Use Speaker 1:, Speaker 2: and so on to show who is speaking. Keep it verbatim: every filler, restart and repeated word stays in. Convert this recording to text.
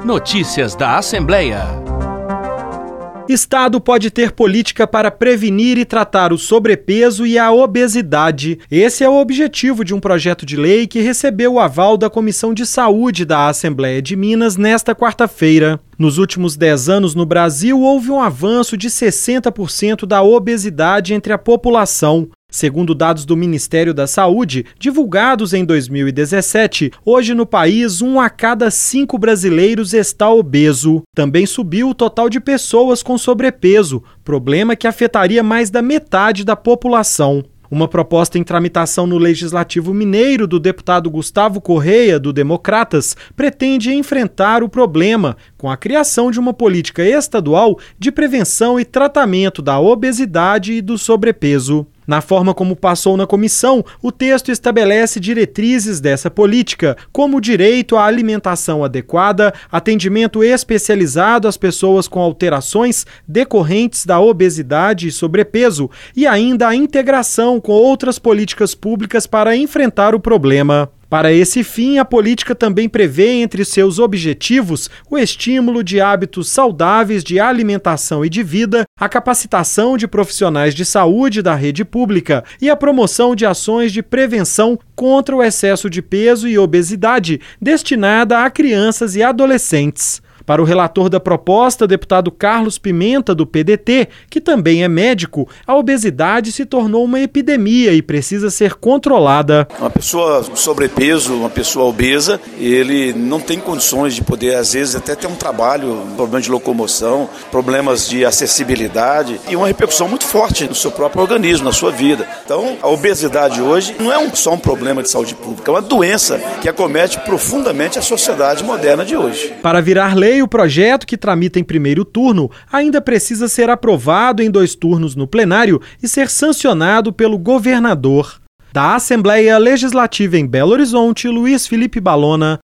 Speaker 1: Notícias da Assembleia.
Speaker 2: Estado pode ter política para prevenir e tratar o sobrepeso e a obesidade. Esse é o objetivo de um projeto de lei que recebeu o aval da Comissão de Saúde da Assembleia de Minas nesta quarta-feira. Nos últimos dez anos no Brasil, houve um avanço de sessenta por cento da obesidade entre a população. Segundo dados do Ministério da Saúde, divulgados em dois mil e dezessete, hoje no país, um a cada cinco brasileiros está obeso. Também subiu o total de pessoas com sobrepeso, problema que afetaria mais da metade da população. Uma proposta em tramitação no Legislativo Mineiro do deputado Gustavo Correia, do Democratas, pretende enfrentar o problema com a criação de uma política estadual de prevenção e tratamento da obesidade e do sobrepeso. Na forma como passou na comissão, o texto estabelece diretrizes dessa política, como o direito à alimentação adequada, atendimento especializado às pessoas com alterações decorrentes da obesidade e sobrepeso e ainda a integração com outras políticas públicas para enfrentar o problema. Para esse fim, a política também prevê entre seus objetivos o estímulo de hábitos saudáveis de alimentação e de vida, a capacitação de profissionais de saúde da rede pública e a promoção de ações de prevenção contra o excesso de peso e obesidade destinada a crianças e adolescentes. Para o relator da proposta, deputado Carlos Pimenta, do P D T, que também é médico, a obesidade se tornou uma epidemia e precisa ser controlada.
Speaker 3: Uma pessoa com sobrepeso, uma pessoa obesa, ele não tem condições de poder, às vezes, até ter um trabalho, problema de locomoção, problemas de acessibilidade e uma repercussão muito forte no seu próprio organismo, na sua vida. Então, a obesidade hoje não é um, só um problema de saúde pública, é uma doença que acomete profundamente a sociedade moderna de hoje.
Speaker 2: Para virar lei, o projeto, que tramita em primeiro turno, ainda precisa ser aprovado em dois turnos no plenário e ser sancionado pelo governador. Da Assembleia Legislativa em Belo Horizonte, Luiz Felipe Balona,